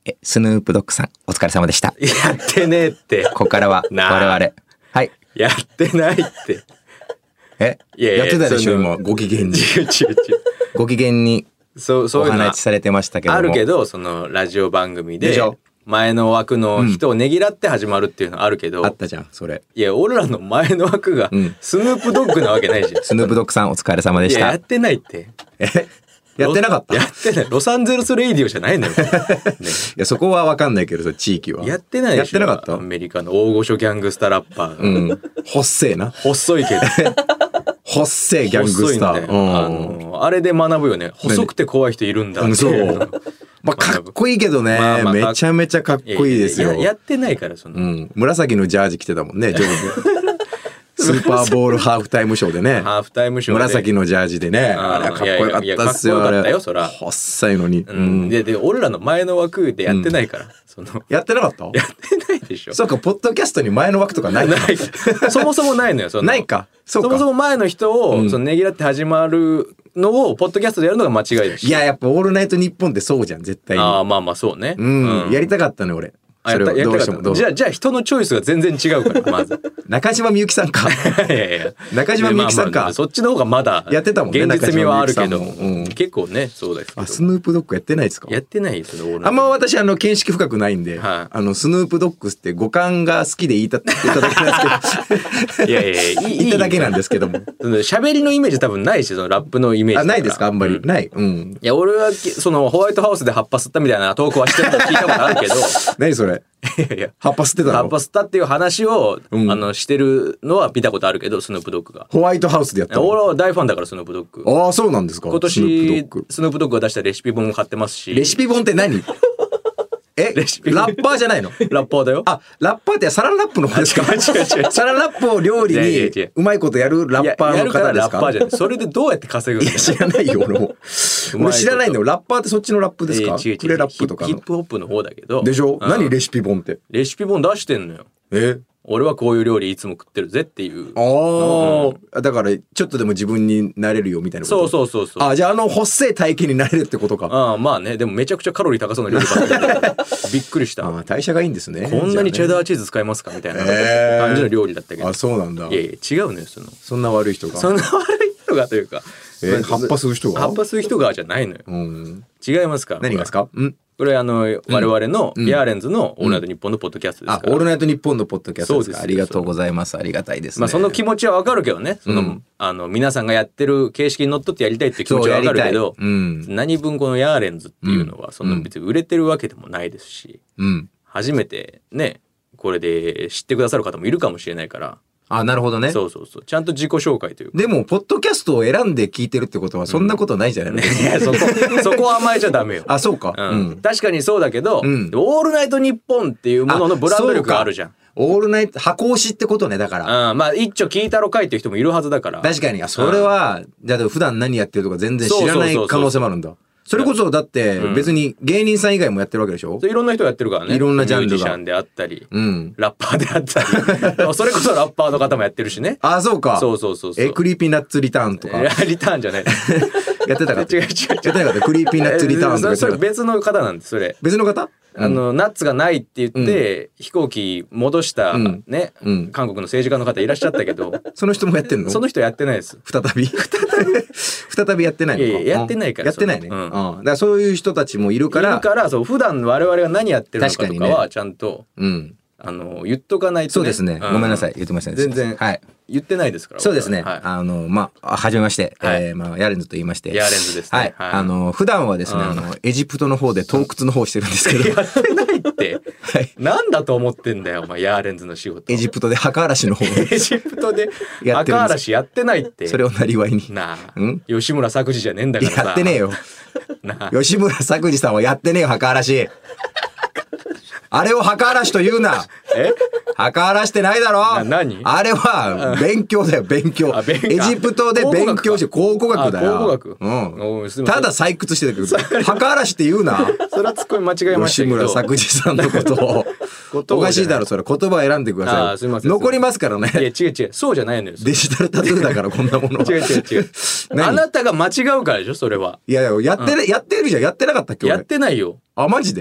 スヌープドッグさんお疲れ様でした。 やってねえって。 ここからは我々はい。 やってないって。 やってたでしょ今ご機嫌に。ご機嫌にお話しされてましたけども。 あるけどそのラジオ番組で前の枠の人をねぎらって始まるっていうのはあるけど、 あったじゃんそれ。 いや俺らの前の枠がスヌープドッグなわけないじゃん。 スヌープドッグさんお疲れ様でした。 いややってないって。 やってなかった。 やってない。ロサンゼルスレイディオじゃないのよ。ね、 いやそこは分かんないけどそ地域はやってないでしょ。 やってなかった。 アメリカの大御所ギャングスターラッパー、 細いな。 細いけど細いギャングスター。 あれで学ぶよね。細くて怖い人いるんだって。 そうまあかっこいいけどね、めちゃめちゃかっこいいですよ。 やってないからその、 紫のジャージ着てたもんね上部。スーパーボールハーフタイムショーでね。 ハーフタイムショーで紫のジャージでね。あれはかっこよかったっすよ。 かっこよかったよそら。 細いのに。 で俺らの前の枠でやってないから。 やってなかった？ やってないでしょ。 そうかポッドキャストに前の枠とかない。 そもそもないのよ。 ないか。 そもそも前の人をねぎらって始まるのをポッドキャストでやるのが間違いだし。 いややっぱオールナイトニッポンってそうじゃん絶対に。 ああまあそうね。 やりたかったね俺。 それをどうしてもじゃあ人のチョイスが全然違うからまず中島みゆきさんか。いや中島みゆきさんか。 そっちの方がまだやってたもんね。 現実味はあるけど結構ねそうです。 スヌープドッグやってないですか？ やってないですよ。 あんま私見識深くないんで、スヌープドッグって五感が好きで言っただけなんですけど。いや言っただけなんですけども。 喋りのイメージ多分ないしそのラップのイメージ。 ないですかあんまりない。いや俺はそのホワイトハウスで葉っぱ吸ったみたいなトークはしてるの聞いたことあるけど。 何それ？葉っぱ吸ってたの？ 葉っぱ吸ったっていう話をしてるのは見たことあるけどスヌープドッグがホワイトハウスでやったの？ 俺は大ファンだからスヌープドッグ。 ああそうなんですか。 今年スヌープドッグが出したレシピ本も買ってますし。 レシピ本って何？ラッパーじゃないの？ ラッパーだよ。 あラッパーってサランラップの方ですか？サランラップを料理にうまいことやるラッパーの方ですか？ ラッパーじゃない。それでどうやって稼ぐんだよ。 知らないよ俺も。俺知らないんだよ。ラッパーってそっちのラップですか？プレラップとかの。 ヒップホップの方だけど。 でしょ？何レシピ本って？ レシピ本出してんのよ。俺はこういう料理いつも食ってるぜっていう。だからちょっとでも自分になれるよみたいなこと。そう。じゃあ細い体型になれるってことか。まあねでもめちゃくちゃカロリー高そうな料理ばっかりびっくりした。 代謝がいいんですね。 こんなにチェダーチーズ使いますかみたいな感じの料理だったけど。 そうなんだ。 いや違うのよそんな悪い人が。 そんな悪い人がというか。 葉っぱ吸う人が？葉っぱ吸う人がじゃないのよ。違いますか？ 何がですか？ これ我々のヤーレンズのオールナイトニッポンのポッドキャストですから。 オールナイトニッポンのポッドキャストですか？ありがとうございます。ありがたいですね。 その気持ちはわかるけどね。皆さんがやってる形式にのっとってやりたいっていう気持ちはわかるけど、何分このヤーレンズっていうのはその別に売れてるわけでもないですし、初めてねこれで知ってくださる方もいるかもしれないから。 なるほどね。 そうちゃんと自己紹介というか。 でもポッドキャストを選んで聞いてるってことはそんなことないじゃないの？いやそこは甘えちゃダメよ。 そうか。 確かにそうだけど、オールナイトニッポンっていうもののブランド力があるじゃん。オールナイト箱推しってことねだから。 一丁聞いたろかいっていう人もいるはずだから。 確かにそれはじゃあ普段何やってるとか全然知らない可能性もあるんだ。それこそだって別に芸人さん以外もやってるわけでしょ？ いろんな人やってるからね。 いろんなジャンルが。 ミュージシャンであったり、ラッパーであったりそれこそラッパーの方もやってるしね。 そうか。 そうクリーピーナッツリターンとか。 リターンじゃないやってたか？ 違うやってなかった。クリーピーナッツリターンとか。 それ別の方なんです。それ別の方？ ナッツがないって言って飛行機戻したね韓国の政治家の方いらっしゃったけど、 その人もやってんの？ その人やってないです。 再びやってないのか？ やってないから。 やってないね。だからそういう人たちもいるから普段我々が何やってるのかとかはちゃんと言っとかないとね。 そうですね。ごめんなさい言ってませんでした。 全然言ってないですから。 そうですね。はじめまして、ヤーレンズと言いまして。 ヤーレンズですね。 普段はですね、エジプトの方で洞窟の方をしてるんですけど。 やってないって。なんだと思ってんだよ、お前ヤーレンズの仕事。 エジプトで墓荒らしの方。 エジプトで墓荒らしやってないって。 それをなりわいに。 吉村作治じゃねえんだからさ。 やってねえよ。吉村作治さんはやってねえよ、墓荒らし。あれを墓荒らしと言うな。墓荒らしてないだろ。 何？ あれは勉強だよ、勉強。エジプトで勉強して考古学だよ。 考古学。ただ採掘してたけど、墓荒らしって言うな。 それはツッコミ間違えましたけど。 吉村作治さんのことを。おかしいだろ、それ。言葉選んでください。 すいません。 残りますからね。 いや、違う。そうじゃないのよ。 デジタルタトゥーだから、こんなもの。 違う。あなたが間違うからでしょ、それは。 いや、やってるじゃん。やってなかったっけ？ やってないよ。 マジで？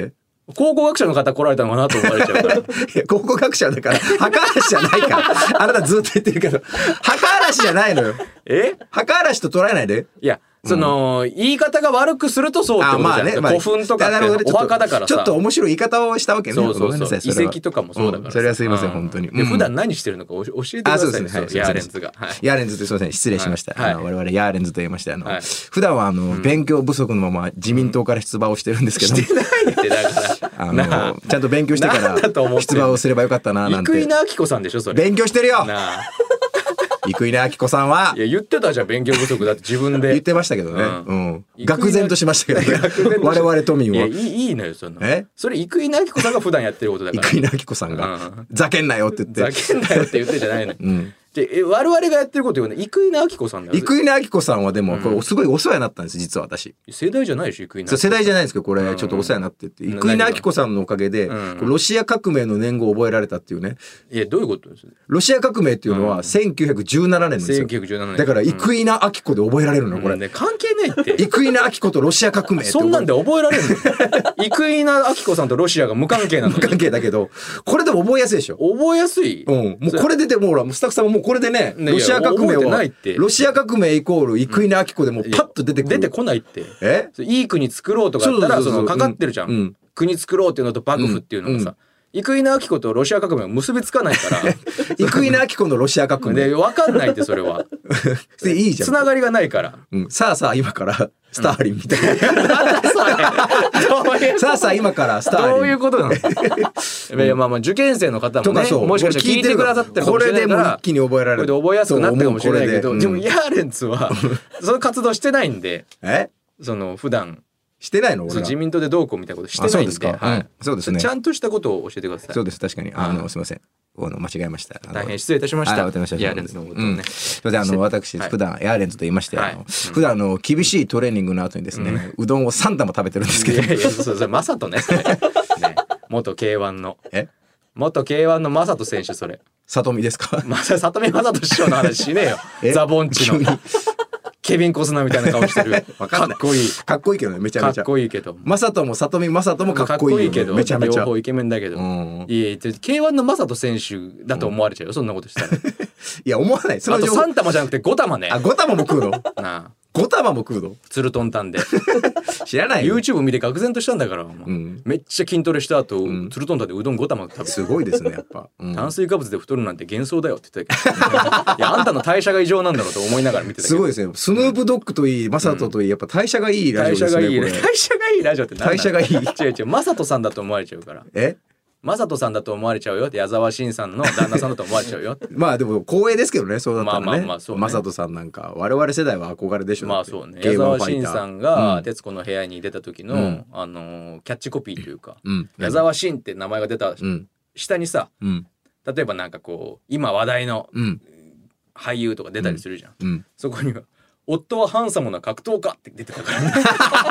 考古学者の方来られたのかなと思われちゃうから。 いや考古学者だから墓嵐じゃないからあなたずっと言ってるけど墓嵐じゃないのよ。墓嵐と捉えないで。 いやその、言い方が悪くするとそうってことじゃん。まあね、古墳とかってお墓だからさ。 ちょっと面白い言い方をしたわけね。 そうそうそう。遺跡とかもそうだから。 それはすいません、本当に。 で、普段何してるのか教えてください。そうですね。ヤーレンズが。 ヤーレンズってすいません、失礼しました。我々ヤーレンズと言いまして、普段は勉強不足のまま自民党から出馬をしてるんですけど。 してないってだから。ちゃんと勉強してから出馬をすればよかったな、なんて。 生稲晃子さんでしょ、それ。 勉強してるよ生稲晃子さんは。 いや、言ってたじゃん、勉強不足だって自分で。 言ってましたけどね。愕然としましたけどね。我々都民は。 いや、いいのよ、そんな。それ、生稲晃子さんが普段やってることだから。 生稲晃子さんが、ざけんなよって言って。 ざけんなよって言ってじゃないの。で、我々がやってること言うね、生稲晃子さんだよ。 生稲晃子さんはでも、これすごいお世話になったんです、実は私。 世代じゃないでしょ、生稲。 そう、世代じゃないんですけど、これちょっとお世話になってて。生稲晃子さんのおかげで、ロシア革命の年号を覚えられたっていうね。 いや、どういうことですか？ ロシア革命っていうのは1917年ですよ。 1917年。 だから、生稲晃子で覚えられるの、これ。 関係ないって。 生稲晃子とロシア革命って。 そんなんで覚えられるの？生稲晃子さんとロシアが無関係なの？ 無関係だけど、これでも覚えやすいでしょ。 覚えやすい？ もうこれでもほら、スタッフさんももうこれでね、ロシア革命はロシア革命イコール生稲晃子でもパッと出てくる。 出てこないって。いい国作ろうとかだったらそのかかってるじゃん。国作ろうっていうのと幕府っていうのがさ、生稲晃子とロシア革命は結びつかないから。 生稲晃子のロシア革命で分かんないってそれは。 いいじゃん。 つながりがないから。 さあ今からスターリンみたいな。さあ今からスターリン。 どういうことなの？いやまあ受験生の方もね、もしかしたら聞いてくださってるかもしれないから、 これでも一気に覚えられる。 これで覚えやすくなったかもしれないけど、でもヤーレンツはその活動してないんで、その普段。 してないの？俺自民党でどうこうみたいなことしてないんで。 そうですね。 ちゃんとしたことを教えてください。 そうです、確かに。すみません。間違えました。 大変失礼いたしました。 ヤーレンズのことね。 すみません、私、普段ヤーレンズと言いまして、普段厳しいトレーニングの後にですね、うどんを3玉食べてるんですけど。 いやいや、それマサトね。元 K1 の。元 K1 のマサト選手、それ。 里見ですか？ 里見マサト師匠の話しねえよ。ザボンチの。ケビン・コスナーみたいな顔してる。かっこいい。 かっこいいけどね、めちゃめちゃ。 かっこいいけど。 マサトも里見マサトもかっこいいけど、めちゃめちゃ。 両方イケメンだけど。いや、K1 のマサト選手だと思われちゃうよ、そんなことしたら。いや、思わない。 あと3玉じゃなくて5玉ね。 5玉も食うの？なあ。5玉も食うの？ ツルトンタンで。 知らないよ。 YouTube 見て愕然としたんだから。めっちゃ筋トレした後、ツルトンタンでうどん5玉食べて。 すごいですね、やっぱ。 炭水化物で太るなんて幻想だよって言ってたけど。いや、あんたの代謝が異常なんだろうと思いながら見てたけど。 すごいですね。スヌープドッグといい、マサトといい、やっぱ代謝がいいラジオですね。 代謝がいいラジオって何なの？ 代謝がいい。 違う、マサトさんだと思われちゃうから。マサトさんだと思われちゃうよって、矢沢慎さんの旦那さんだと思われちゃうよ。 まあでも光栄ですけどね、そうだったらね。 そうね。 マサトさんなんか我々世代は憧れでしょ。 まあそうね。矢沢慎さんが徹子の部屋に出た時のキャッチコピーというか、矢沢慎って名前が出た下にさ、例えばなんかこう今話題の俳優とか出たりするじゃん。そこには夫はハンサムな格闘家って出てたからね。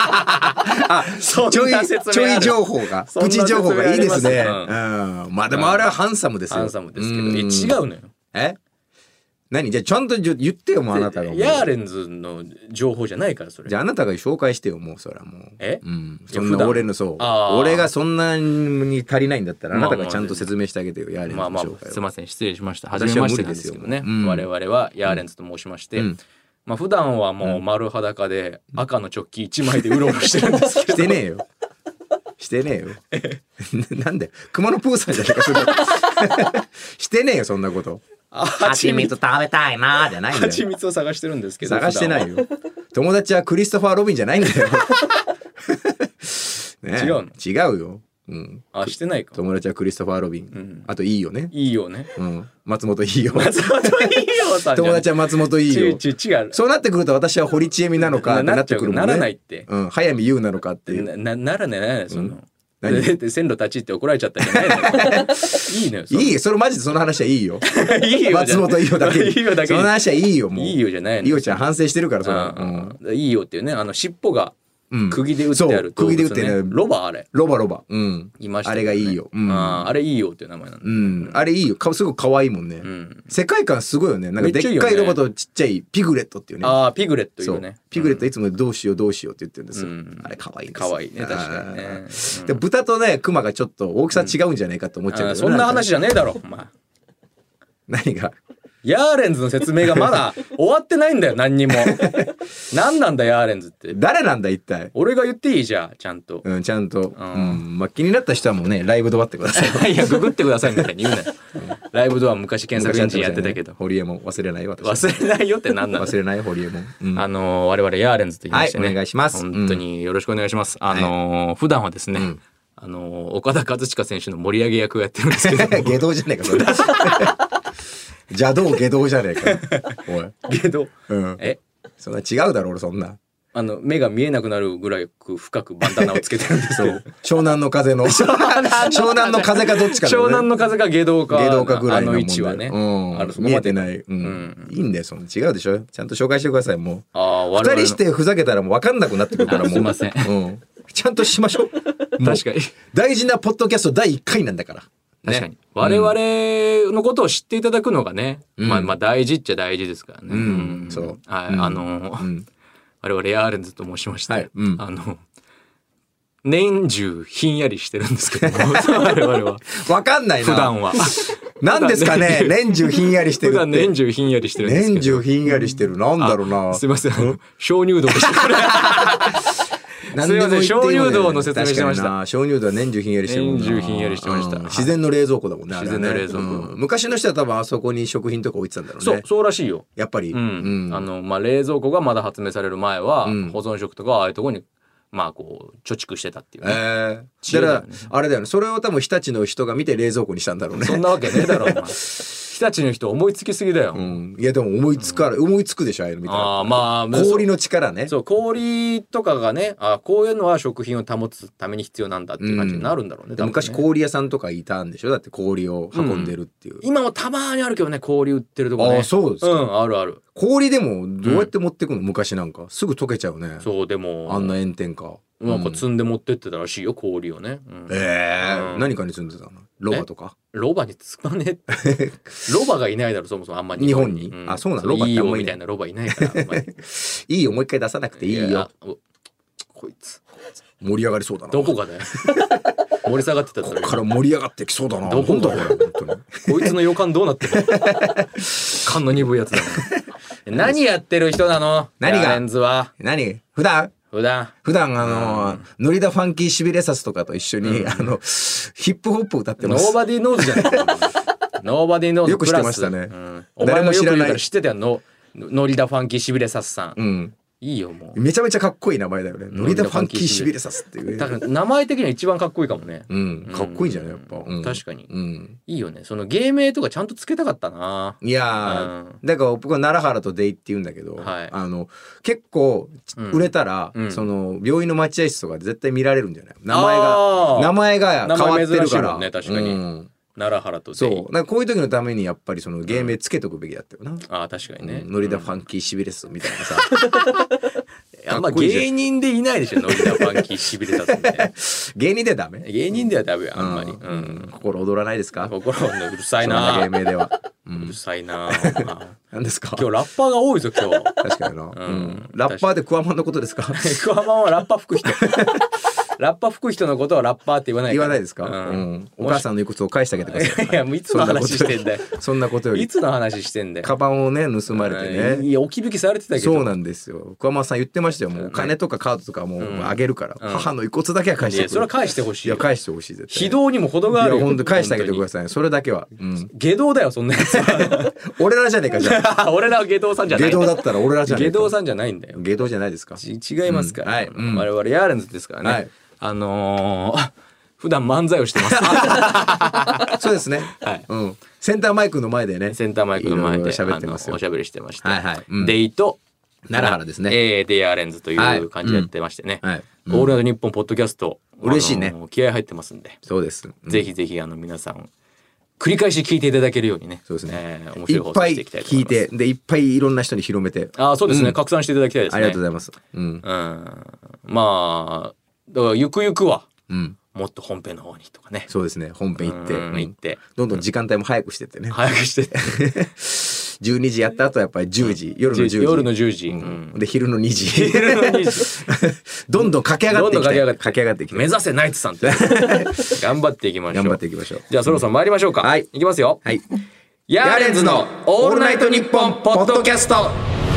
ちょい情報が、プチ情報がいいですね。まあでもあれはハンサムですよ。 ハンサムですけど、違うのよ。 何？じゃあちゃんと言ってよ、もうあなたが。 ヤーレンズの情報じゃないから、それ。 じゃああなたが紹介してよ、もうそれはもう。そんな俺の俺がそんなに足りないんだったら、あなたがちゃんと説明してあげてよ、ヤーレンズの紹介を。 すいません、失礼しました。初めましてなんですけどね。我々はヤーレンズと申しまして。まあ普段はもう丸裸で赤のチョッキ1枚でうろうろしてるんですけど。 してねえよ。してねえよ。なんで熊野プーさんじゃないかそれ。してねえよそんなこと。 蜂蜜食べたいなーじゃないんだよ。 蜂蜜を探してるんですけど。 探してないよ。友達はクリストファー・ロビンじゃないんだよ。 違うの？ 違うよ。 してないか。 友達はクリストファー・ロビン。あといいよね。 いいよね。 松本いいよ。 松本いいよさん。 友達は松本いいよ。 違う。 そうなってくると私は堀ちえみなのかってなってくるもんね。 ならないって。 早見優なのかっていう。 ならねその。線路立ちって怒られちゃったじゃないの。いいのよ。 いいそれマジでその話はいいよ。 いいよ。 松本いいよだけ。 いいよだけ。 その話はいいよもう。 いいよじゃないの。 いいよちゃん反省してるからそれ。いいよっていうね尻尾が釘で打ってある動物ね。 釘で打ってね。 ロバあれ。 ロバ。うん。 いましたね。 あれがいいよ。 あれいいよっていう名前なんだ。 あれいいよ。すごい可愛いもんね。世界観すごいよね。なんかでっかいロバとちっちゃいピグレットっていうね。 ああ、ピグレットいうね。 ピグレットいつもどうしようって言ってるんですよ。あれ可愛いです。 可愛いね、確かにね。 で豚とねクマがちょっと大きさ違うんじゃないかと思っちゃうけど。 そんな話じゃねえだろ。お前。 何が？ ヤーレンズの説明がまだ終わってないんだよ、何にも。何なんだヤーレンズって。 誰なんだ一体。 俺が言っていいじゃん、ちゃんと。 ちゃんと。まあ気になった人はもうねライブドアってください。 いやググってくださいみたいに言うなよ。ライブドア昔検索エンジンやってたけど。 ホリエモン忘れないよ私。 忘れないよって何なの？ 忘れないホリエモン。 我々ヤーレンズと言いましてね。 はいお願いします。 本当によろしくお願いします。普段はですね。岡田和親選手の盛り上げ役をやってるんですけど。 下道じゃねえかそれ。邪道下道じゃねえか。おい。 下道。 そんな違うだろ俺そんな。 目が見えなくなるぐらい深くバンダナをつけてるんですけど。 湘南の風の。湘南の風かどっちかだね。 湘南の風か下道か。 下道かぐらいの位置はね。 見えてない。いいんだよその違うでしょ。ちゃんと紹介してくださいもう。二人してふざけたらもう分かんなくなってくるからもう。 すいません。 ちゃんとしましょう。 確かに。 大事なポッドキャスト第1回なんだから。 確かに。我々のことを知っていただくのがね、まあ大事っちゃ大事ですからね。 そう。 我々ヤーレンズと申しまして、年中ひんやりしてるんですけども、我々は。 わかんないな。 普段は。 何ですかね年中ひんやりしてるって。 普段年中ひんやりしてるんですけど。 年中ひんやりしてる。なんだろうな。 すいません。鍾乳洞でした。すみません、鍾乳洞の説明してました。 鍾乳洞は年中ひんやりしてるもんな。 年中ひんやりしてました。 自然の冷蔵庫だもんね。 自然の冷蔵庫。 昔の人は多分あそこに食品とか置いてたんだろうね。 そうらしいよ。 やっぱり。 冷蔵庫がまだ発明される前は、保存食とかああいうところに、貯蓄してたっていう。 だからあれだよね。それを多分日立の人が見て冷蔵庫にしたんだろうね。 そんなわけねえだろ、お前。日立の人思いつきすぎだよ。 いやでも思いつくでしょああいうの見たら。氷の力ね。 そう氷とかがね、こういうのは食品を保つために必要なんだっていう感じになるんだろうね。 昔氷屋さんとかいたんでしょ。だって氷を運んでるっていう。 今もたまにあるけどね、氷売ってるとこね。 あ、そうですか。 あるある。 氷でもどうやって持ってくの？昔なんかすぐ溶けちゃうね。 そうでもあんな炎天下。 なんか積んで持ってってたらしいよ氷をね。 何かに積んでたの？ロバとか？ ロバに積まねえ。ロバがいないだろそもそもあんまり日本に。あ、そうなの？ロバってあんまりみたいなロバいないから。 いいよもう一回出さなくていいよ。 こいつ盛り上がりそうだな。 どこがだよ。盛り下がってた。 ここから盛り上がってきそうだな。 どこだこれ本当に。こいつの予感どうなってる？勘の鈍いやつだ。何やってる人なの？ 何が？ レンズは。 何？普段ノリダファンキーシビレサスとかと一緒にヒップホップ歌ってます。 ノーバディーノーズじゃない。ノーバディーノーズ。 よく知ってましたね。 お前もよく言うから知ってたよ。ノリダファンキーシビレサスさん。いいよもう。 めちゃめちゃかっこいい名前だよね。ノリダファンキーシビレサスっていう。 多分名前的には一番かっこいいかもね。 かっこいいんじゃないやっぱ。 確かに。いいよね。その芸名とかちゃんとつけたかったな。 いやだから僕は奈良原とデイって言うんだけど、結構売れたらその病院の待合室とか絶対見られるんじゃない？名前が変わってるから。 確かに。奈良原とそうだからこういう時のためにやっぱりその芸名つけとくべきだったよな。 確かにね。 ノリダファンキーシビレスみたいなさ。 あんま芸人でいないでしょ、ノリダファンキーシビレサスって。 芸人ではダメ？ 芸人ではダメよ、あんまり。 心躍らないですか？ 心うるさいな。 芸名では。 うるさいな。 何ですか？ 今日ラッパーが多いぞ、今日。 確かにな。ラッパーでクワマンのことですか？ クワマンはラッパ吹く人。ラッパ吹く人のことはラッパーって言わない。 言わないですか？お母さんの遺骨を返してあげてください。 いや、もういつの話してんだよ。 そんなことより。 いつの話してんだよ。 カバンをね盗まれてね。 いや、置き引きされてたけど。 そうなんですよ。クワマンさん言ってましたよ。もうお金とかカードとかもうあげるから、母の遺骨だけは返してくれ。 いや、それは返してほしい。 いや、返してほしい絶対。 非道にも程があるよ。 いや、本当返してあげてください。それだけは。 下道だよ、そんなやつは。 俺らじゃねえかじゃあ。 俺らは下道さんじゃない。 下道だったら俺らじゃねえか。 下道さんじゃないんだよ。 下道じゃないですか。 違いますから。我々ヤーレンズですからね。普段漫才をしてます。 そうですね。センターマイクの前でね。 センターマイクの前で喋ってますよ。 おしゃべりしてまして。デイと奈良原ですね。 デイヤーレンズという感じでやってましてね。オールナイトニッポンポッドキャスト。 嬉しいね。 気合入ってますんで。 そうです。 ぜひぜひ皆さん繰り返し聞いていただけるようにね。 そうですね。 面白い放送していきたいと思います。 いっぱい聞いて、でいっぱいいろんな人に広めて。 そうですね。拡散していただきたいですね。 ありがとうございます。 まあだからゆくゆくはもっと本編の方にとかね。 そうですね。本編行ってどんどん時間帯も早くしてってね。 早くしてって。 12時やった後はやっぱり10時、夜の10時。 夜の10時。 で昼の2時。昼の2時。どんどん駆け上がっていきたい。駆け上がっていきたい。 目指せナイツさんって頑張っていきましょう。 頑張っていきましょう。 じゃあそろそろ参りましょうか。はい。いきますよ。 はい。 ヤーレンズのオールナイトニッポンポッドキャスト。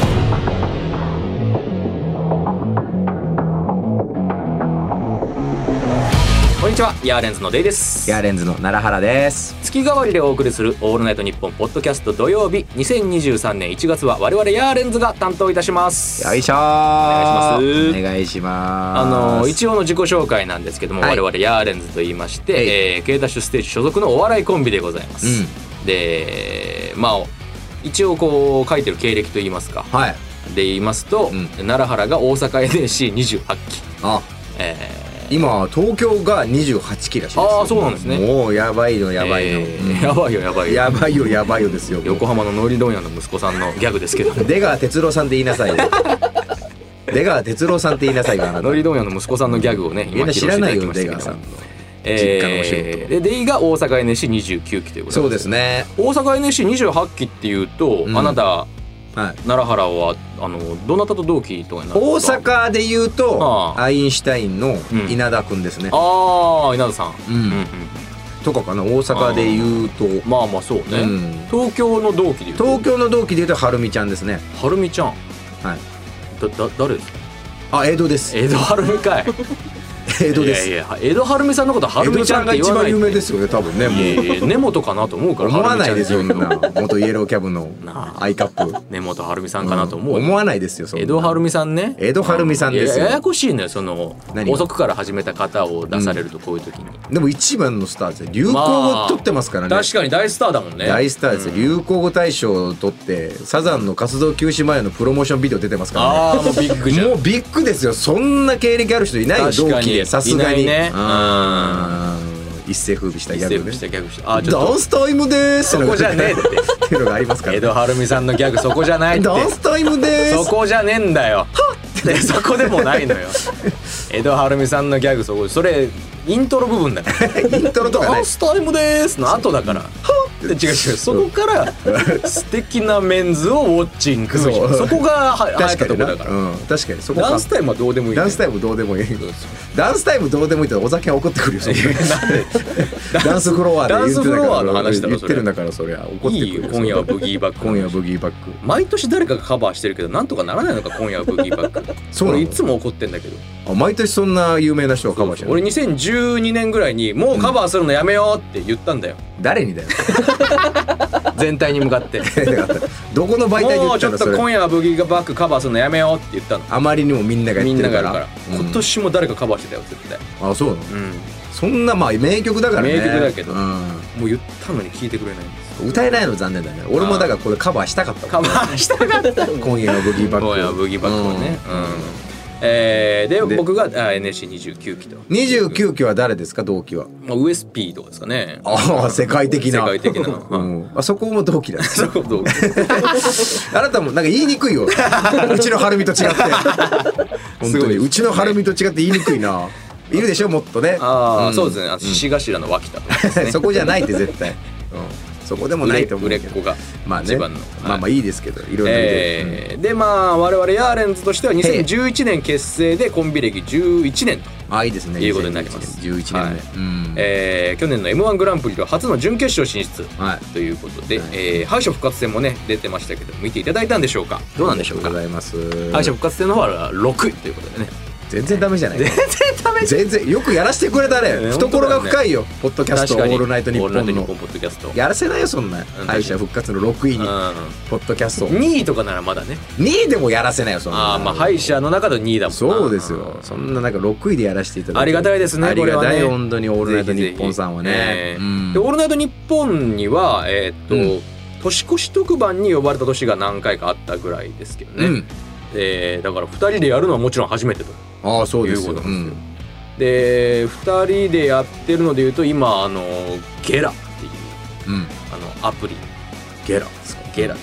こんにちは、ヤーレンズのデイです。 ヤーレンズの奈良原です。 月替わりでお送りするオールナイトニッポンポッドキャスト土曜日、2023年1月は我々ヤーレンズが担当いたします。 よいしょー。 お願いします。 お願いします。 一応の自己紹介なんですけども、我々ヤーレンズと言いまして、Kダッシュステージ所属のお笑いコンビでございます。で、まあ一応こう書いてる経歴と言いますか、で言いますと、奈良原が大阪 NSC28 期。今東京が28期らしいです。 そうなんですね。 もうやばいのやばいの、 やばいよやばいよやばいよやばいよですよ。 横浜のノリ問屋の息子さんのギャグですけど出川哲朗さんって言いなさいよ。出川哲朗さんって言いなさいよ。 ノリ問屋の息子さんのギャグをね、 今知らないよ出川さんの実家のお仕事で、デイが大阪 NSC29 期ということで。 そうですね。 大阪 NSC28 期っていうと、あなた奈良原はどなたと同期とかになるんですか？ 大阪で言うとアインシュタインの稲田くんですね。 稲田さんとかかな。大阪で言うとまあそうね。東京の同期で言うとはるみちゃんですね。 はるみちゃん。はい。誰ですか？ 江戸です。 江戸はるみかい。 江戸です。 いや江戸はるみさんのことははるみちゃんって言わない。 江戸さんが一番有名ですよね多分ね。もう根本かなと思うから。 思わないですよ。元イエローキャブのアイカップ根本はるみさんかなと思う。 思わないですよ。 江戸はるみさんね。 江戸はるみさんですよ。 ややこしいね。遅くから始めた方を出されるとこういう時に。 でも一番のスターですよ。流行語取ってますからね。 確かに大スターだもんね。 大スターですよ。流行語大賞を取ってサザンの活動休止前のプロモーションビデオ出てますからね。 もうビッグじゃん。 もうビッグですよ。そんな経歴ある人いないよ。同期でさすがに。一世風靡したギャグね。ダンスタイムでーす。 そこじゃねえっていうのがありますから。 江戸はるみさんのギャグそこじゃないって。 ダンスタイムでーす。 そこじゃねえんだよ。そこでもないのよ。江戸はるみさんのギャグそれイントロ部分だから。 イントロとかね。 ダンスタイムでーすの後だから。違うそこから素敵なメンズをウォッチング。そこが流行ったとこだから。 確かにそこ。 ダンスタイムはどうでもいい。 ダンスタイムどうでもいい。ダンスタイムどうでもいいってお酒は怒ってくるよ。ダンスフロアで言ってるんだからそりゃ怒ってくるよ。 今夜はブギーバック。 今夜はブギーバック。 毎年誰かがカバーしてるけどなんとかならないのか。今夜はブギーバック。俺いつも怒ってんだけど。 毎年そんな有名な人がカバーしてる。 俺2012年ぐらいにもうカバーするのやめようって言ったんだよ。 誰にだよ。 全体に向かってどこの媒体で言ったの？ もうちょっと今夜はブギーバックカバーするのやめようって言ったの。 あまりにもみんなが言ってるから。 今年も誰かカバーしてたよ絶対。 そうなの？そんな名曲だからね。 名曲だけどもう言ったのに聞いてくれないんです。 歌えないの残念だね。俺もだからこれカバーしたかった。 カバーしたかった。 今夜はブギーバック。 今夜はブギーバックをね。で僕が NSC29 期と。 29期は誰ですか同期は？ ウエスピーとかですかね。 世界的な。そこも同期だ。 そこ同期。 あなたもなんか言いにくいよ。うちのはるみと違って。本当にうちのはるみと違って言いにくいな。いるでしょもっとね。 そうですね。獅子頭の脇田とかですね。 そこじゃないって絶対。そこでもないと思う。 売れっ子が一番の。 まあいいですけどいろいろ。 で我々ヤーレンズとしては2011年結成でコンビ歴11年と。 いいですね。 いうことになります。 11年目。 去年の M1 グランプリでは初の準決勝進出ということで、敗者復活戦もね出てましたけど見ていただいたんでしょうか。どうなんでしょうか。 ありがとうございます。 敗者復活戦の方は6位ということでね。 全然ダメじゃない。 全然ダメ。 全然よくやらせてくれたね。懐が深いよ。ポッドキャストオールナイトニッポンのポッドキャスト。 やらせないよそんな。敗者復活の6位にポッドキャスト。 2位とかならまだね。 2位でもやらせないよそんな。 敗者の中の2位だもん。 そうですよ。そんななんか6位でやらせていただいて。 ありがたいですね。 ありがたい本当にオールナイトニッポンさんはね。 でオールナイトニッポンには年越し特番に呼ばれた年が何回かあったぐらいですけどね。だから2人でやるのはもちろん初めてと。 そうですよ。 で2人でやってるのでいうと今ゲラっていうアプリゲラですか。 ゲラ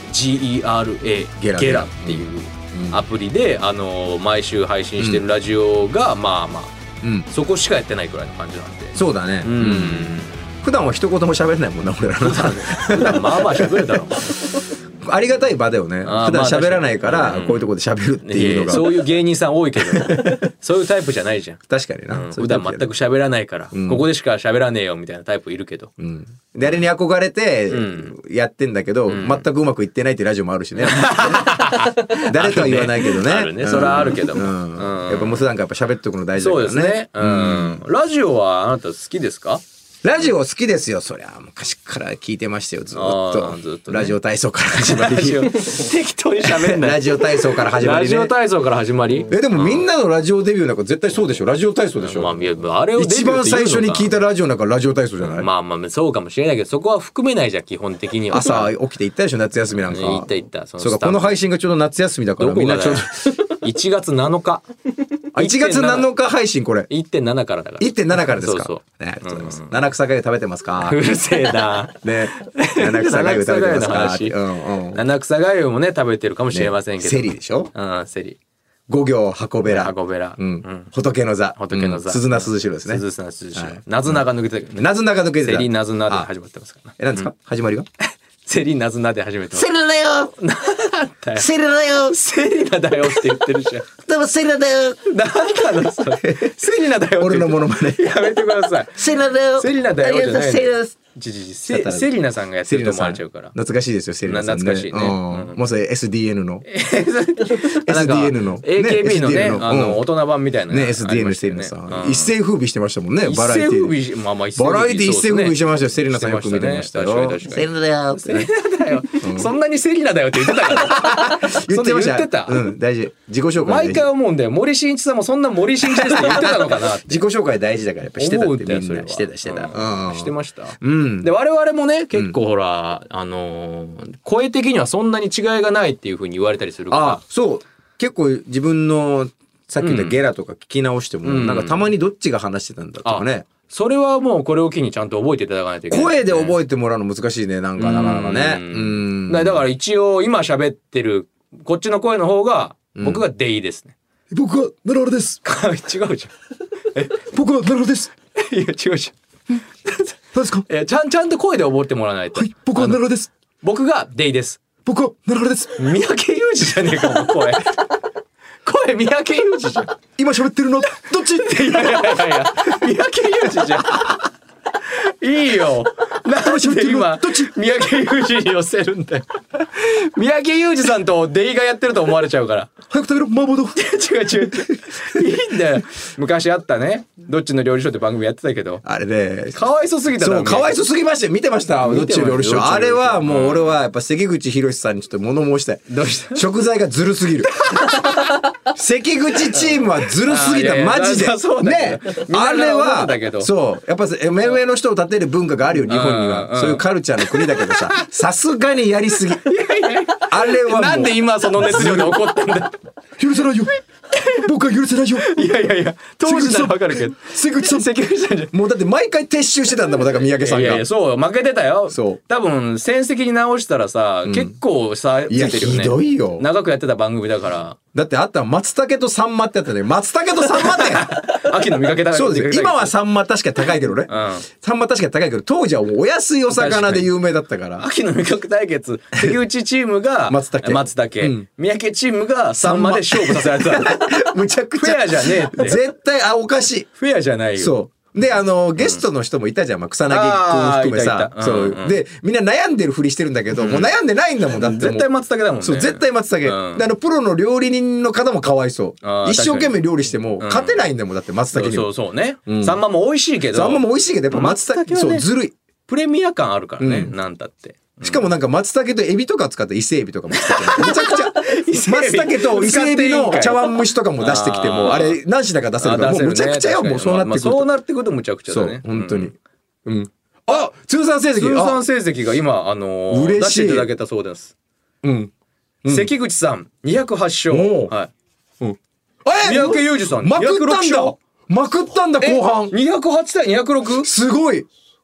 GERA ゲラっていうアプリで毎週配信してるラジオがまあまあそこしかやってないくらいの感じなんで。 そうだね。普段は一言も喋れないもんな俺ら。 普段まあまあ喋るだろう。 ありがたい場だよね。普段喋らないからこういうところで喋るっていうのが、 そういう芸人さん多いけどそういうタイプじゃないじゃん。 確かにな。 普段全く喋らないからここでしか喋らねえよみたいなタイプいるけど、 であれに憧れてやってんだけど全くうまくいってないってラジオもあるしね。誰とは言わないけどね。 あるね、それはあるけども、 やっぱもう普段からやっぱ喋っておくの大事だからね。 そうですね。ラジオはあなた好きですか？ ラジオ好きですよ。そりゃ昔から聞いてましたよ。ずっとラジオ体操から始まり。 適当に喋んない。 ラジオ体操から始まりね。 ラジオ体操から始まり。 でもみんなのラジオデビューなんか絶対そうでしょ。ラジオ体操でしょ。 あれを一番最初に聞いたラジオなんかラジオ体操じゃない。 まあまあそうかもしれないけどそこは含めないじゃん基本的には。 朝起きて行ったでしょ夏休みなんか。 行った。 そうかこの配信がちょうど夏休みだからみんなちょうど 1月7日。 1月7日配信これ。 1.7 からだから。 1.7 からですか。 そう。 ね、ありがとうございます。七草がゆ食べてますか。 うるせえな。 ね、七草がゆ食べてますか。 七草がゆもね食べてるかもしれませんけど。 セリでしょ。 セリ。 五行箱べら。仏の座。鈴名鈴代ですね。 鈴名鈴代。なずなが抜けてる。 なずなが抜けてた。 セリなずなで始まってますから。 なんですか。始まりが。 セリナズナで始めてます。 セリナだよ。セリナだよ。 セリナだよって言ってるじゃん。 でもセリナだよ。 なんなのそれ。セリナだよ。 俺のモノマネ。 やめてください。 セリナだよ。 セリナだよじゃない。 セリナさんがやってると思われちゃうから。 懐かしいですよセリナさんね。 懐かしいね。 もうそれ SDN の。SDN の。 AKB のね大人版みたいな。 ね SDN セリナさん。一世風靡してましたもんね。バラエティまあまあバラエティ一世風靡してましたよ。セリナさんよく見てましたよ。 セリナだよ。 セリナだよ。そんなにセリナだよって言ってたから。 言ってました。 言ってた。 大事。自己紹介。 毎回思うんだよ。森進一さんもそんな森進一ですって言ってたのかな。 自己紹介大事だからやっぱしてたってみんなしてた。 してました。で我々もね結構ほら声的にはそんなに違いがないっていう風に言われたりするから。 あ、そう結構自分のさっき言ったゲラとか聞き直してもなんかたまにどっちが話してたんだとかね。 それはもうこれを機にちゃんと覚えていただかないといけない。 声で覚えてもらうの難しいねなんかなかなかね。 だから一応今喋ってるこっちの声の方が僕がデイですね。 僕はナララです。 違うじゃん。 僕はナララです。 いや違うじゃん。 何ですか。 ちゃんと声で覚えてもらわないと。 はい、僕はナララです。 僕がデイです。 僕はナララです。 三宅裕司じゃねえかも声。声三宅裕司じゃん。 今喋ってるのどっち？ いや三宅裕司じゃん。いいよ。なんで今三宅裕司に寄せるんだよ。三宅裕司さんとデイがやってると思われちゃうから。 早く食べろ麻婆豆腐。 違う。いいんだよ。昔あったね。どっちの料理ショーって番組やってたけど。 あれね。 かわいそすぎた。 そうかわいそすぎましたよ。見てました。どっちの料理ショー。あれはもう俺はやっぱ関口宏さんにちょっと物申したい。 どうした？ 食材がずるすぎる。関口チームはずるすぎたマジで。ね。あれはそうやっぱ目上の人を立てる文化があるよ日本には。そういうカルチャーの国だけどさ、さすがにやりすぎ。あれはなんで今その熱量で怒ってんだ。 許せないよ。僕は許せないよ。 いや当時ならわかるけど。 関口さんもうだって毎回撤収してたんだもんだから三宅さんが。 いやそう負けてたよ。そう多分戦績に直したらさ結構さついてるよね。 ひどいよ。 長くやってた番組だから。 だってあった松茸とサンマってやったね。松茸とサンマって秋の見かけだ。 そうですよ。今はサンマ確か高いけどね。サンマ確か高いけど当時はもうお安いお魚で有名だったから。 秋の味覚対決関口チームが松茸、三宅チームがサンマで勝負させられた。 むちゃくちゃフェアじゃねえって。 絶対おかしい。 フェアじゃないよ。 そうでゲストの人もいたじゃん、草薙君含めさ。そうでみんな悩んでるふりしてるんだけどもう悩んでないんだもん。だって絶対松茸だもんね。 そう絶対松茸でプロの料理人の方もかわいそう。一生懸命料理しても勝てないんだもん。だって松茸にもそうね。サンマも美味しいけどサンマも美味しいけどやっぱ松茸そうずるい。 プレミア感あるからねなんたって。 しかもなんか松茸とエビとか使って伊勢エビとかも使ってめちゃくちゃ松茸と伊勢エビの茶碗蒸しとかも出してきてもあれ何品か出せるからもうむちゃくちゃよ。もうそうなってくるとそうなってくるとむちゃくちゃだね。 そう本当に。あ通算成績が今出していただけたそうです。関口さん208勝。はい。三宅裕司さん206勝。 まくったんだ後半。 208対206。 すごい。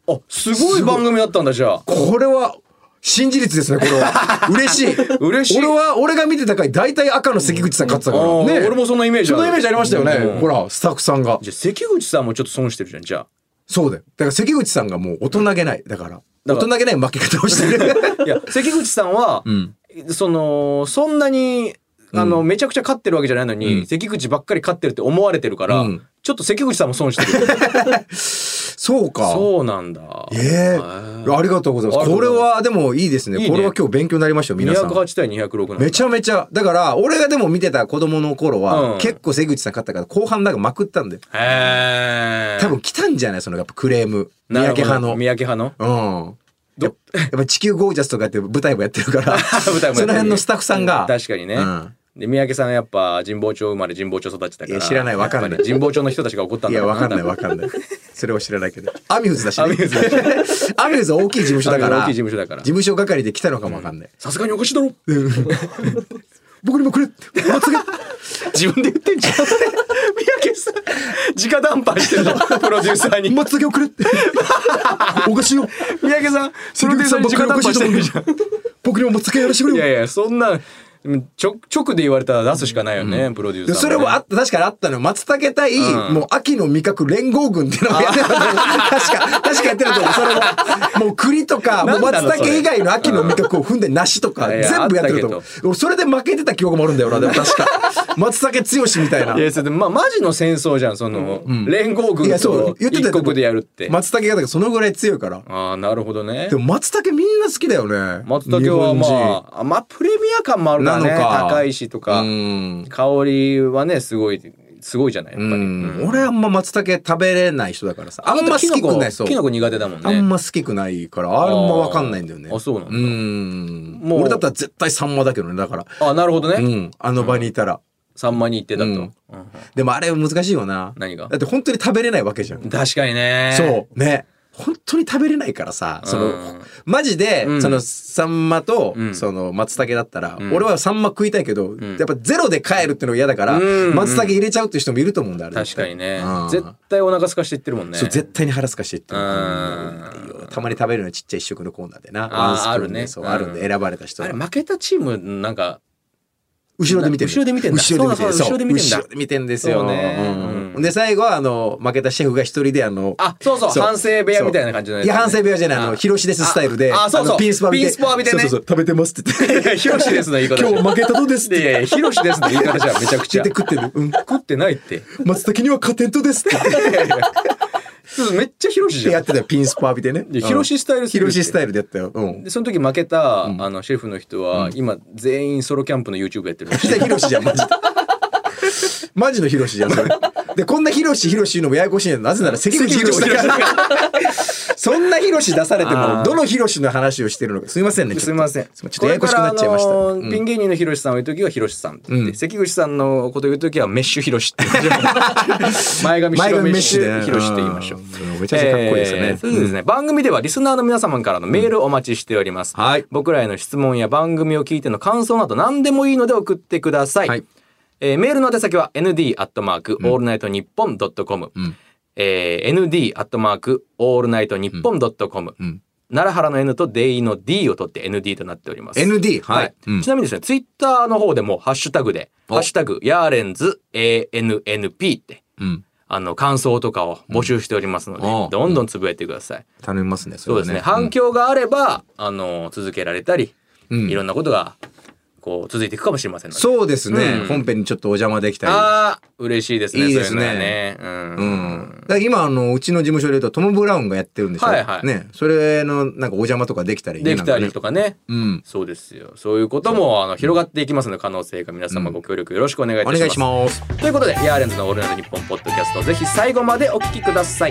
あ、すごい番組だったんだじゃあ。 これは新事実ですね、これは。嬉しい。 嬉しい。 俺が見てた回大体赤の関口さん勝ってたからね。 俺もそんなイメージある。 そのイメージありましたよね。ほらスタッフさんが。 じゃあ関口さんもちょっと損してるじゃんじゃあ。 そうだよ。だから関口さんがもう大人げない。だから大人げない負け方をしてる。 いや関口さんは、そんなにめちゃくちゃ勝ってるわけじゃないのに、関口ばっかり勝ってるって思われてるから、ちょっと関口さんも損してる。 そうか。 そうなんだ。 ありがとうございます。これはでもいいですね。これは今日勉強になりましたよ、皆さん。 208対206なんだ。 めちゃめちゃ。だから俺がでも見てた子供の頃は、結構関口さん勝ったから後半なんかまくったんで。多分来たんじゃない、そのやっぱクレーム。三宅派の。 三宅派の。 やっぱ地球ゴージャスとかって舞台もやってるからその辺のスタッフさんが確かにね、で三宅さんはやっぱ神保町生まれ神保町育ちだから。 知らない、わかんない。 神保町の人たちが怒ったんだ。 いやわかんないそれは知らないけどアミューズだしね。アミューズは大きい事務所だから事務所係で来たのかもわかんない。 さすがにおかしいだろ。 僕にもくれ自分で言ってんじゃん。三宅さん直談判してるじゃん、プロデューサーに。 まつげをくれっておかしいよ。 三宅さんプロデューサーに直談判してるじゃん。 僕にもまつげやらしてくれよ。 いやいや、そんな直で言われたら出すしかないよね、プロデューサー、ね。 それも確かにあったの。松茸対、もう秋の味覚連合軍っていうのをやってたと思う。確かやってると思う。それももう栗とかもう松茸以外の秋の味覚を踏んで梨とか全部やってると思う。俺それで負けてた記憶もあるんだよな。でも確か松茸強しみたいな。 いやそれでマジの戦争じゃん、その連合軍と一国でやるって。 松茸がだからそのぐらい強いから。 ああなるほどね。 でも松茸みんな好きだよね。 松茸はまあプレミア感もあるからね。高いしとか香りはねすごいじゃないやっぱり。 俺あんま松茸食べれない人だからさ、あんま好きくない。 キノコ苦手だもんね。 あんま好きくないからあんま分かんないんだよね。 あ、そうなんだ。 俺だったら絶対サンマだけどね。だからあ、なるほどね。 あの場にいたらサンマに行ってたと。 でもあれ難しいよな。 何が？ だって本当に食べれないわけじゃん。 確かにね。 そうね、本当に食べれないからさ、マジで、そのサンマと、その松茸だったら、俺はサンマ食いたいけど、やっぱゼロで帰るってのが嫌だから、松茸入れちゃうっていう人もいると思うんだ、あれ。 確かにね。絶対お腹空かしていってるもんね。 そう、絶対に腹空かしていってる。たまに食べるのちっちゃい一食のコーナーでな。 あるね。 そう、あるんで選ばれた人は。 あれ、負けたチーム、なんか、 後ろで見てんだ。 後ろで見てんだ。 後ろで見てんですよ。で最後は負けたシェフが一人でそう反省部屋みたいな感じのやつ。 いや反省部屋じゃない、ヒロシですスタイルでピンスポ浴びてね、そう食べてますって言って、 ヒロシですの言い方。 今日負けたとですって。 いやヒロシですの言い方じゃめちゃくちゃ。 食ってる。 食ってないって。 松茸には勝てんとですって。 めっちゃヒロシじゃん。 やってたよ、ピンスポ浴びてね。 ヒロシスタイル。 ヒロシスタイルでやったよ。 でその時負けたシェフの人は今全員ソロキャンプの YouTube やってる。 ヒロシじゃんマジで。マジのヒロシじゃんそれ。でこんなヒロシ言うのもややこしいの。なぜなら関口ヒロシだから。そんなヒロシ出されてもどのヒロシの話をしてるのかすいませんね。 すいません。 ちょっとややこしくなっちゃいました。 ピン芸人のヒロシさんを言う時はヒロシさん。関口さんのことを言う時はメッシュヒロシって。前髪白メッシュヒロシって言いましょう。 めちゃくちゃかっこいいですね。 そうですね。番組ではリスナーの皆様からのメールをお待ちしております。僕らへの質問や番組を聞いての感想など何でもいいので送ってください。メールの宛先は nd@allnightnippon.com、nd@allnightnippon.com、奈良原の N とデイの D を取って ND となっております。 ND、はい。 ちなみにですね、ツイッターの方でもハッシュタグでハッシュタグヤーレンズ ANNP って、感想とかを募集しておりますので、どんどんつぶやいてください。 頼みますね。 そうですね。反響があれば続けられたり、いろんなことがこう続いていくかもしれませんので。 そうですね。本編にちょっとお邪魔できたり。 嬉しいですね。 いいですね。だから今うちの事務所で言うとトム・ブラウンがやってるんでしょ。ね。それのなんかお邪魔とかできたりできたりとかね。そうですよ。そういうことも広がっていきますので、可能性が皆様ご協力よろしくお願いいたします。 お願いします。 ということでヤーレンズのオールナイトニッポンポッドキャスト、ぜひ最後までお聞きください。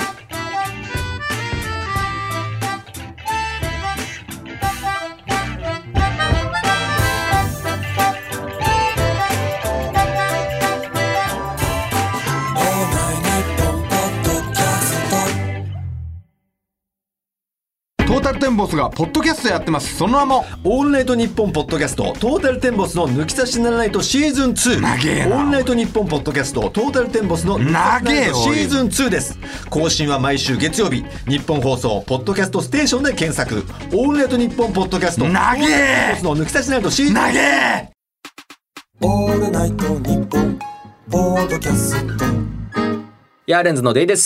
東ータルテンボスがポッドキャストやってます。その名もオールナイトニッポンポッドキャストトータルテンボスの抜き差しならないとシーズン2。 長えな。 オールナイトニッポンポッドキャストトータルテンボスの抜き差しならないとシーズン2です。更新は毎週月曜日、日本放送ポッドキャストステーションで検索。オールナイトニッポンポッドキャスト長えの抜き差しならないとシーズン長え。 オールナイトニッポンポッドキャスト。 ヤーレンズのデイです。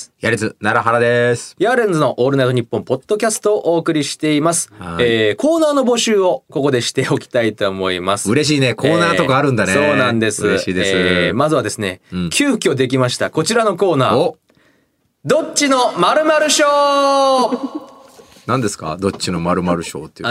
ヤーレンズ奈良原です。 ヤーレンズのオールナイトニッポンポッドキャストをお送りしています。コーナーの募集をここでしておきたいと思います。 嬉しいね。コーナーとかあるんだね。 そうなんです。 嬉しいです。 まずはですね、急遽できましたこちらのコーナー。どっちの〇〇賞。 何ですか？どっちの〇〇賞っていう。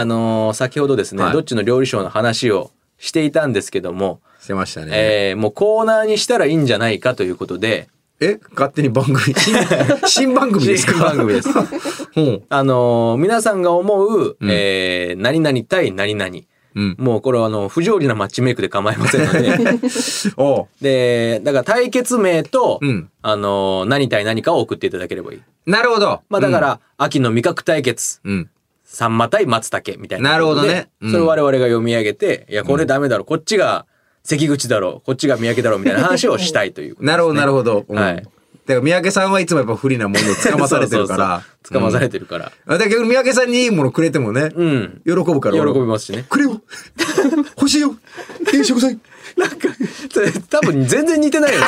先ほどですね、どっちの料理賞の話をしていたんですけども、 してましたね。 もうコーナーにしたらいいんじゃないかということで。 勝手に番組新番組ですか？ 新番組です。皆さんが思う、何々対何々。もうこれは不条理なマッチメイクで構いませんので。で、だから対決名と、何対何かを送っていただければいい。 なるほど。 だから、秋の味覚対決。さんま対松茸みたいな。 なるほどね。 それを我々が読み上げて、いや、これダメだろ。こっちが関口だろう。こっちが三宅だろうみたいな話をしたいということですね。 なるほど、なるほど。 はい。 だから三宅さんはいつもやっぱ不利なものをつかまされてるから。 つかまされてるから。 だけど三宅さんにいいものくれてもね。喜ぶから。 喜びますしね。 くれよ欲しいよ食材なんか、多分全然似てないよね。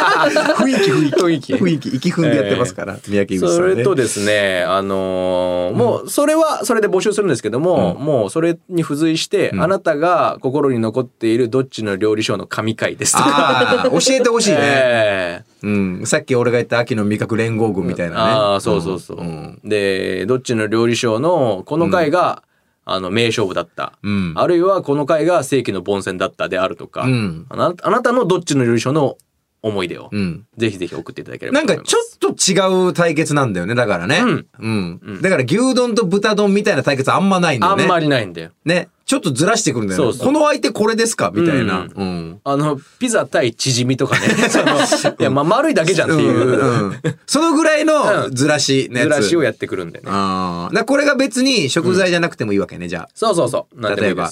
雰囲気、息踏んでやってますから、三宅さんね。 それとですね、もう、それは、それで募集するんですけども、もう、それに付随して、あなたが心に残っているどっちの料理賞の神回ですとか。 教えてほしいね。さっき俺が言った秋の味覚連合軍みたいなね。 そう。で、どっちの料理賞の、この回が、名勝負だった。あるいはこの回が世紀の凡戦だったであるとか、あなたのどっちの料理賞の思い出を、ぜひぜひ送っていただければと思います。 なんかちょっと違う対決なんだよね、だからね。だから牛丼と豚丼みたいな対決あんまないんだよね。 あんまりないんだよ。 ね。ちょっとずらしてくるんだよね。この相手これですかみたいな。 ピザ対チヂミとかね。いや、丸いだけじゃんっていう。 そのぐらいのずらしのやつ。 ずらしをやってくるんだよね。 これが別に食材じゃなくてもいいわけね、じゃあ。 そう。 例えば、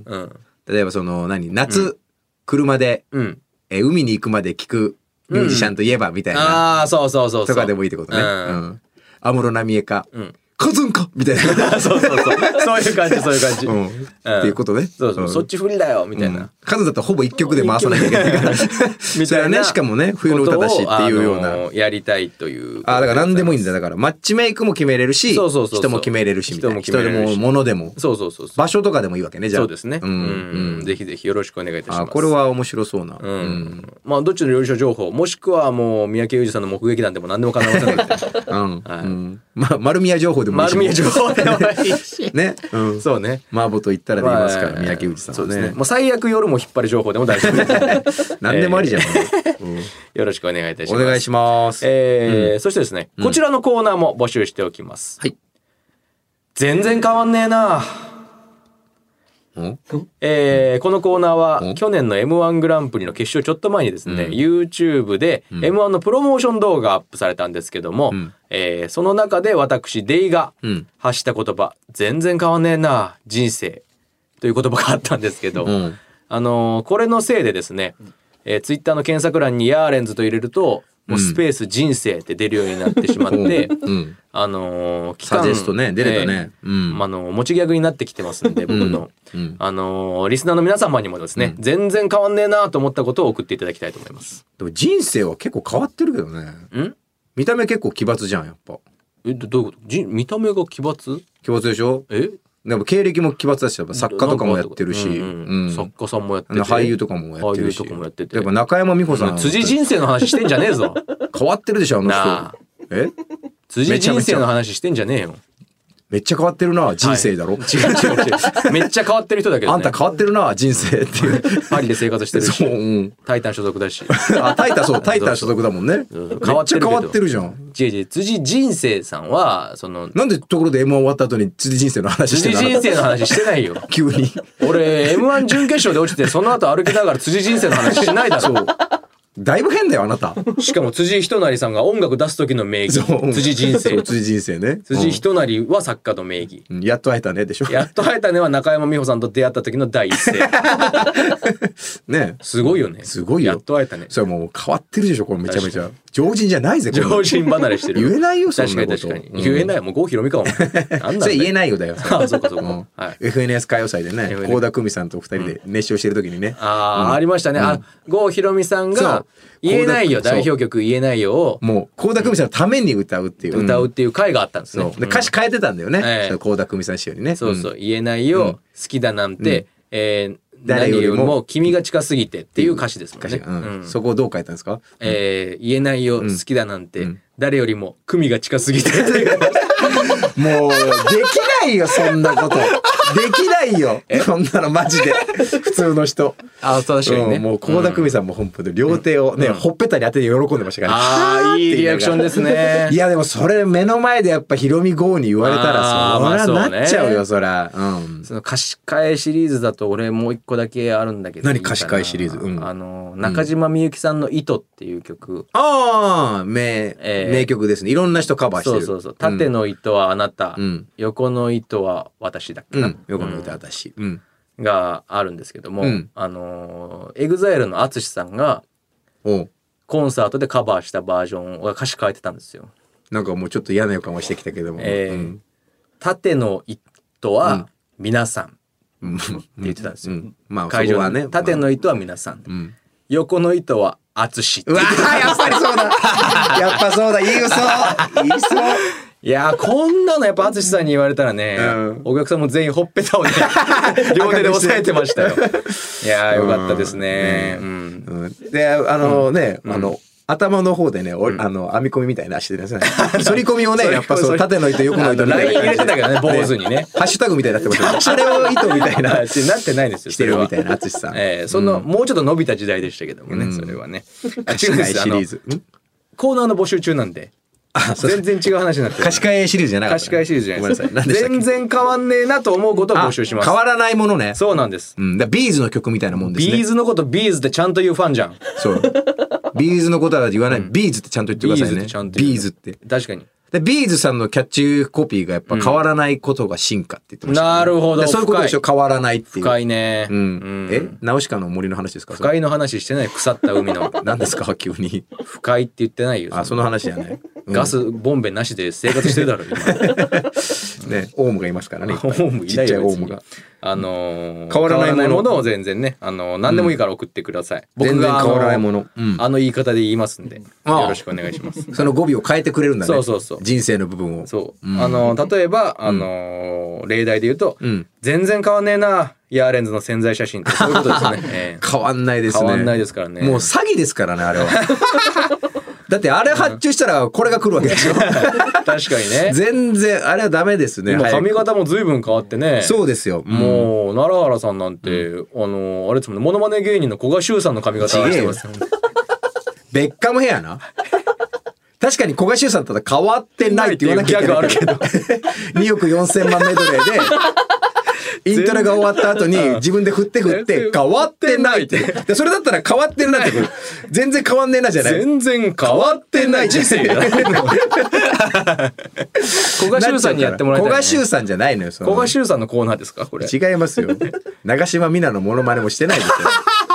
夏、車で、海に行くまで聴くミュージシャンといえばみたいな。 そう。 とかでもいいってことね。安室奈美恵か。カズンかみたいな。 そういう感じ。 っていうことね。 そっち不利だよみたいな。 カズンだったらほぼ一曲で回さなきゃいけないから。みたいなね。しかもね、冬の歌だしっていうような。 やりたいという。 だから何でもいいんだ。だからマッチメイクも決めれるし、人も決めれるしみたいな。人でも物でも。場所とかでもいいわけね、じゃあ。 そうですね。ぜひぜひよろしくお願いいたします。 これは面白そうな。 どっちの料理賞情報、もしくはもう三宅裕司さんの目撃談でも何でも構いませんので。 丸宮情報でもいいし。 丸宮情報でもいいし。 ね。 そうね。 麻婆と言ったらで言いますから、三宅裕司さんはね。 もう最悪夜も引っ張る情報でも大丈夫です。 何でもありじゃん。 よろしくお願いいたします。 お願いします。 そしてですね、こちらのコーナーも募集しておきます。はい。全然変わんねえな。このコーナーは去年の M1 グランプリの決勝ちょっと前にですね、YouTube で M1 のプロモーション動画アップされたんですけども、その中で私デイが発した言葉、全然変わんねえな人生という言葉があったんですけど、これのせいでですね、Twitter の検索欄にヤーレンズと入れるともうスペース人生って出るようになってしまって、 サジェストね、出れたね。 持ちギャグになってきてますんで、僕の、リスナーの皆様にもですね、全然変わんねえなと思ったことを送っていただきたいと思います。 でも人生は結構変わってるけどね。見た目結構奇抜じゃん、やっぱ。 どういうこと？見た目が奇抜？ 奇抜でしょ？でも経歴も奇抜だし、やっぱ作家とかもやってるし、 作家さんもやってて、 俳優とかもやってるし、 俳優とかもやってて、 やっぱ中山美穂さん、 辻人生の話してんじゃねえぞ。 変わってるでしょ、あの人。 辻人生の話してんじゃねえよ。 めっちゃ変わってるな、人生だろ。 違う。めっちゃ変わってる人だけどね。 あんた変わってるな、人生っていう。 パリで生活してるし、タイタン所属だし。 タイタン所属だもんね。めっちゃ変わってるじゃん。 違う、辻人生さんは、 なんでところで M1 終わった後に辻人生の話してんの？ 辻人生の話してないよ。 急に。 俺、M1 準決勝で落ちて、その後歩きながら辻人生の話しないだろ。 だいぶ変だよあなた。 しかも辻仁成さんが音楽出す時の名義辻人生。 辻人生ね。 辻仁成は作家の名義、 やっと会えたねでしょ。 やっと会えたねは中山美穂さんと出会った時の第一声。 ね、 すごいよね。 すごいよ。 やっと会えたね。 それもう変わってるでしょこれめちゃめちゃ。常人じゃないぜこれ。 常人離れしてる。 言えないよそんなこと。 確かに言えない。もう郷ひろみかも。 それ言えないよだよ。 あ、そうかそうか。 FNS 歌謡祭でね、倖田來未さんと二人で熱唱してる時にね。 ありましたね。郷ひろみさんが言えないよ、代表曲言えないよをもう倖田來未さんのために歌うっていう回があったんですね。 で歌詞変えてたんだよね、倖田來未さん仕様にね。 そうそう、言えないよ、好きだなんて、誰よりも君が近すぎてっていう歌詞ですもんね。 そこをどう書いたんですか？ 言えないよ、好きだなんて、誰よりも組が近すぎてっていう。 もうできないよそんなこと。できないよそんなのマジで普通の人。 あ、確かにね。 もう倖田來未さんも本当に両手をね、ほっぺたに当てて喜んでましたから。 ああ、いいリアクションですね。 いやでもそれ目の前でやっぱヒロミ郷に言われたらそりゃなっちゃうよそりゃ。 その歌詞替えシリーズだと俺もう一個だけあるんだけど。 何歌詞替えシリーズ？ 中島みゆきさんの糸っていう曲。 ああ、名曲ですね。いろんな人カバーしてる。 そう。縦の糸はあなた、横の糸は私だっけな。 横の糸は私。 があるんですけども、EXILE のＡＴＳＵＳHIさんがコンサートでカバーしたバージョンを歌詞変えてたんですよ。 なんかもうちょっと嫌な予感はしてきたけども、 縦の糸は皆さんって言ってたんですよ。 まあ会場はね、縦の糸は皆さん、横の糸はＡＴＳUSHI。 うわやっぱりそうだ。やっぱそうだ。いい嘘。 いやこんなのやっぱＡＴＳUSHIさんに言われたらね、お客さんも全員ほっぺたをね両手で押さえてましたよ。いやよかったですね。 で頭の方でね、編み込みみたいなしてるんですね。反り込みをね、やっぱそう縦の糸横の糸ライン入れてたからね、坊主にね。 ハッシュタグみたいになってました。あれを糸みたいな。 なってないですよ。 してるみたいなＡＴＳUSHIさん。 そのもうちょっと伸びた時代でしたけどもね、それはね。 歌詞替えシリーズ。 コーナーの募集中なんで。全然違う話になってる。 歌詞替えシリーズじゃなかった。 歌詞替えシリーズじゃないです。全然変わんねえなと思うことを募集します。 変わらないものね。 そうなんです。 ビーズの曲みたいなもんですね。 ビーズのことビーズってちゃんと言うファンじゃん。 そう。ビーズのことは言わない。ビーズってちゃんと言ってくださいね。ビーズって。 確かに。 でビーズさんのキャッチコピーがやっぱ変わらないことが進化って言ってました。 なるほど。 そういうことでしょ。変わらないっていう。 深いね。 ナウシカの森の話ですか？ 深いの話してない。腐った海の。 何ですか急に。 深いって言ってないよ。 あ、その話じゃない。 ガスボンベなしで生活してるだろ今。 ね、オウムがいますからね。 オウムいないよ。ちっちゃいオウムが。変わらないものを全然ね、何でもいいから送ってください。僕が変わらないもの、 言い方で言いますんで、よろしくお願いします。 その語尾を変えてくれるんだね。 そう。 人生の部分を。 そう。例えば例題で言うと、全然変わんねえな。ヤーレンズの宣材写真ってそういうことですね。 変わんないですね。 変わんないですからね。 もう詐欺ですからねあれは。だってあれ発注したらこれが来るわけでしょ。 確かにね。 全然あれはダメですね。 今髪型も随分変わってね。 そうですよ。 もう奈良原さんなんてあれですもんね、モノマネ芸人の古賀修さんの髪型してますよね。 ベッカムヘアな。確かに古賀修さんだったら変わってないって言わなきゃいけない。ギャグあるけど。2億4000万メドレーで。イントロが終わった後に自分で振って変わってないって。でそれだったら変わってんなってくる。全然変わんねえなじゃない。 全然変わってない人生だ。古賀修さんにやってもらいたい。 古賀修さんじゃないのよ。 古賀修さんのコーナーですかこれ。 違いますよ。長島みなのモノマネもしてないですよ。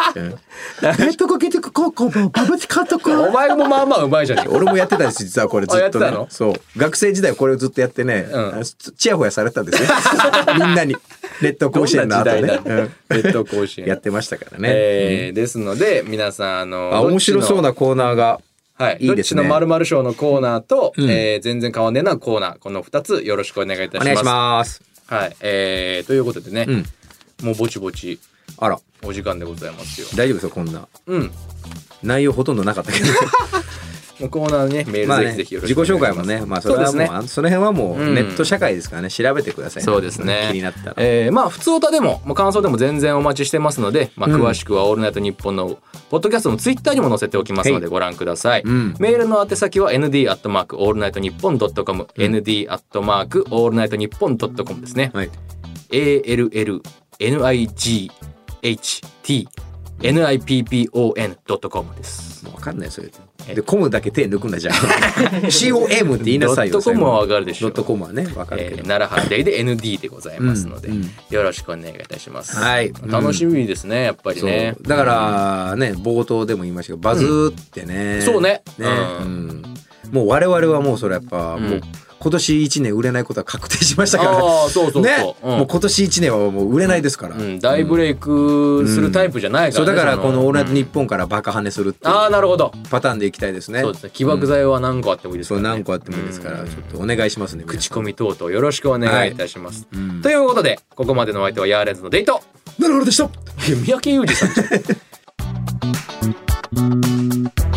お前もまあまあうまいじゃねえか。 俺もやってたんです実はこれずっとね。そう学生時代これをずっとやってね、チヤホヤされたんですよ。みんなに。列島甲子園の後ね。 列島甲子園やってましたからね。 ですので皆さん面白そうなコーナーがいいですね。 どっちの〇〇賞のコーナーと全然変わんねえなコーナー、この2つよろしくお願いいたします。お願いします。 はい、ということでね、もうぼちぼちお時間でございますよ。 大丈夫ですよこんな。内容ほとんどなかったけど。 コーナーねメールぜひぜひよろしくお願いします。 自己紹介もね、まあそれはもうその辺はもうネット社会ですからね、調べてくださいね。 そうですね。 気になったら。 まあ普通歌でも感想でも全然お待ちしてますので、詳しくはオールナイトニッポンのポッドキャストのツイッターにも載せておきますのでご覧ください。メールの宛先は nd@allnightnippon.com nd@allnightnippon.com ですね。ALLNIGHT nippon.com です。 もう分かんないそれでコムだけ手抜くんだじゃんCOM って言いなさいよ。 ドットコムは分かるでしょ。 ドットコムはね分かるけど、 奈良原デイで ND でございますので、よろしくお願いいたします。 はい、 楽しみですねやっぱりね。 だからね冒頭でも言いましたけどバズってね、 そうね、 もう我々はもうそれやっぱもう今年1年売れないことは確定しましたからね。 そうね、 もう今年1年はもう売れないですから、 大ブレイクするタイプじゃないからね。 そうだからこのオールナイトニッポンからバカ跳ねするっていうなるほどパターンでいきたいですね。 そうですね、起爆剤は何個あってもいいですからね。 そう何個あってもいいですから、ちょっとお願いしますね。 口コミ等々よろしくお願いいたします、ということでここまでのお相手はヤーレンズのデイトなるほどでした。 三宅裕司さんじゃん